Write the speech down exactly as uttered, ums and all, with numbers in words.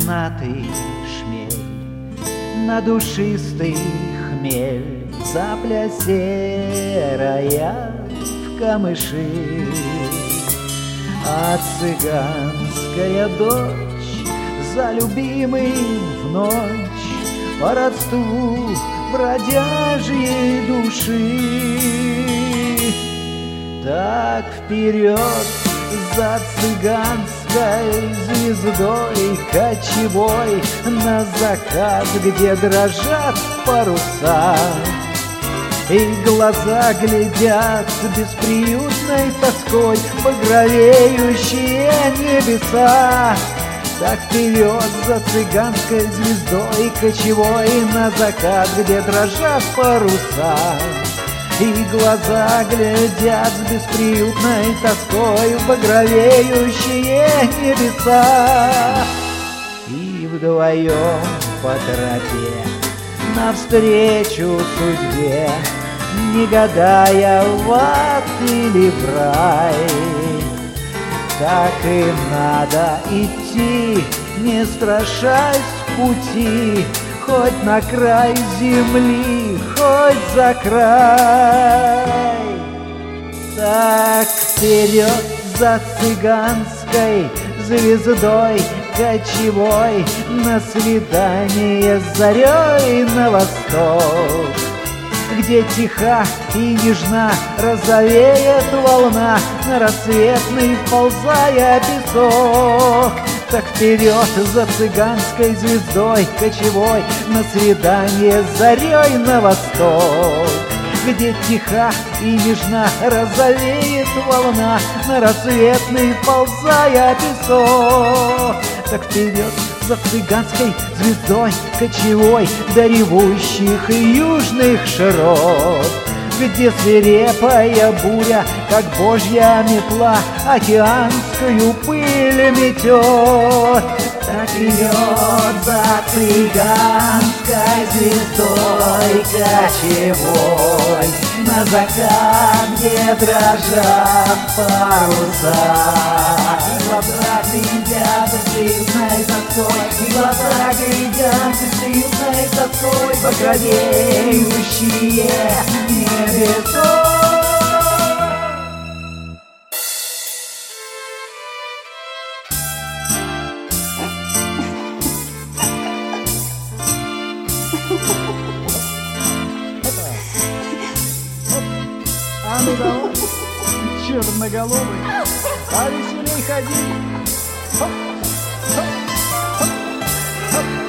мохнатый шмель, на душистый хмель цапля серая в камыши. А цыганская дочь за любимым в ночь по родству бродяжьей души. Так вперед за цыганской звездой кочевой на закат, где дрожат паруса, и глаза глядят бесприютной тоской багровеющие небеса. Так вперед за цыганской звездой кочевой на закат, где дрожат паруса, и глаза глядят с бесприютной тоской в багровеющие небеса. И вдвоем по тропе навстречу судьбе, не гадая, в ад или в рай, так им надо идти, не страшась пути, хоть на край земли, хоть за край. Так вперед за цыганской звездой кочевой на свидание с зарей на восток, где тиха и нежна розовеет волна на рассветный вползая песок. Так вперед за цыганской звездой кочевой на свидание с зарей на восток, где тиха и нежна розовеет волна на рассветный вползая песок. Так вперед за цыганской звездой кочевой до ревущих южных широт, где свирепая буря, как божья метла, океанскую пыль метет. Так вперед за цыганской звездой кочевой на закат, где дрожат паруса, и глаза глядят бесприютной тоской, и глаза глядят бесприютной тоской багровеющие небеса. А ну давай, черноголовый, повеселей ходи. Хоп, хоп, хоп, хоп.